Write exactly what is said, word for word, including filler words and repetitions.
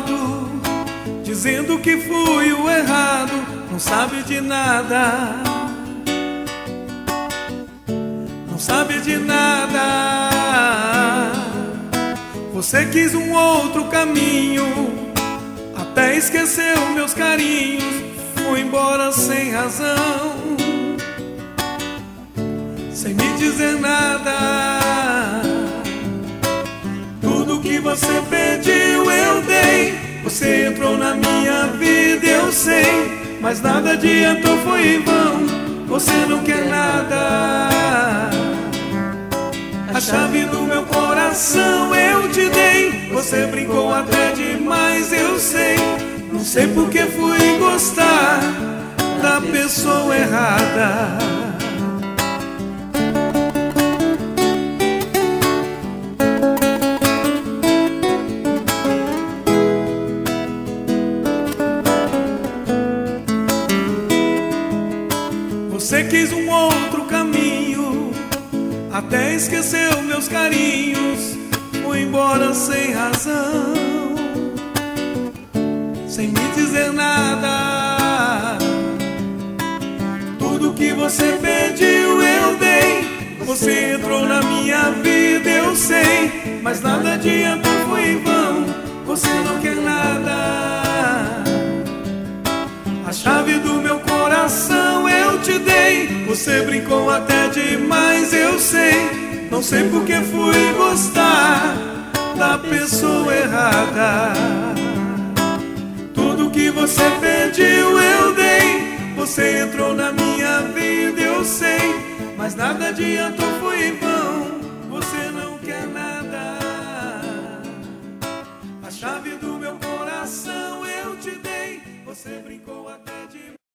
culpado, dizendo que fui o errado, não sabe de nada, não sabe de nada. Você quis um outro caminho, até esqueceu meus carinhos, foi embora sem razão, sem me dizer nada. Tudo que você pediu eu dei, você entrou na minha vida, eu sei, mas nada adiantou, foi em vão, você não quer nada. A chave do meu coração eu te dei, você brincou até demais, eu sei, não sei por que fui gostar da pessoa errada. Você quis um outro caminho, até esqueceu meus carinhos, foi embora sem razão, sem me dizer nada. Tudo que você pediu eu dei, você entrou na minha vida, eu sei, mas nada adiantou, foi em vão, você não quer nada. A chave do meu coração eu te dei, você brincou até demais, eu sei, não sei por que fui gostar da pessoa errada. Tudo que você pediu eu dei, você entrou na minha vida, eu sei, mas nada adiantou, foi em vão, você não quer nada. A chave do meu coração eu te dei, você brincou até demais.